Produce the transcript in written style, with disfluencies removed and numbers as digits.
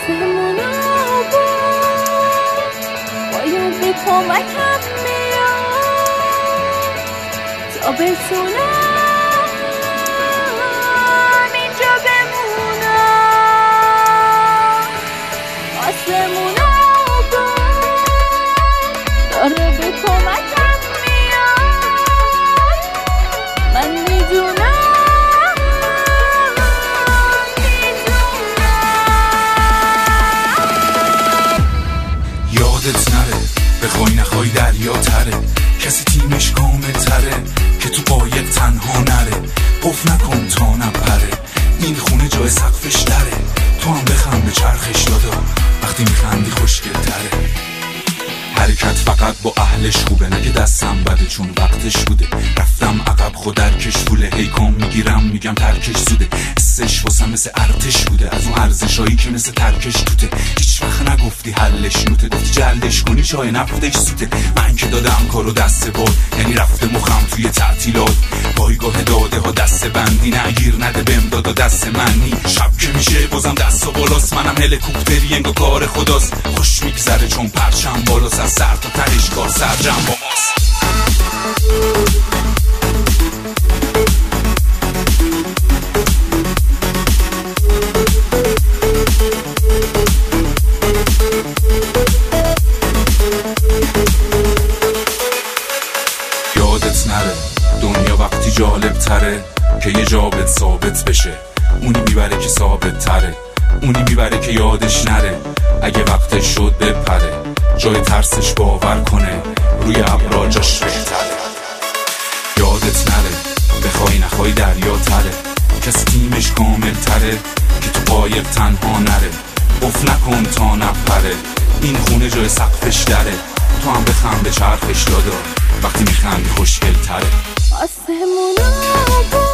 آسمونا باید به کمکم بیاد تا بتونم اینجا بمونم. آسمونا داره به کمکم میاد، من میدونم. یادت نره بخوای نخوای دریا تره، کسی تیمش کامل تره که تو قایق تنها نره. قف نکن تا نپره، این خونه جای سقفش دره. تو هم بخند به چرخش دادا، وقتی میخندی خوشگل تره. حرکت فقط با اهلش خوبه، نگه دستم بده چون وقتش بوده. رفتم عقب خود درکش فوله، هی کام میگیرم میگم ترکش زوده. حسش واسم مثل ارتش بوده، از اون ارزشایی که مثل ترکش توته. هیچ وقت نگفتی حلش نوته، گفتی جلدش کنی چای نفتش سوته. من که دادم کارو دست باد، یعنی رفته مخم توی تعطیلات. پایگاه داده ها دست بندی، نگیر نده بهم داد و دست منی. شب که میشه بازم دست و بالاست، منم هلیکوپتری انگار کار خداست. خوش میگذره چون پرچم بالاست، از سر تا تهش کار سرجم با ماست. یادت نره دنیا وقتی جالب تره که یه جابت ثابت بشه. اونی میبره که ثابت تره، اونی میبره که یادش نره. اگه وقتش شد بپره، جای ترسش باور کنه، روی ابرا جاش بهتره. یادت نره بخوای نخوای دریا تره، کسی تیمش کامل تره که تو قایق تنها نره. قف نکن تا نپره، این خونه جای سقفش دره. تو هم بخند به چرخش دادا، وقتی میخندی خوشگل تره. آسمونا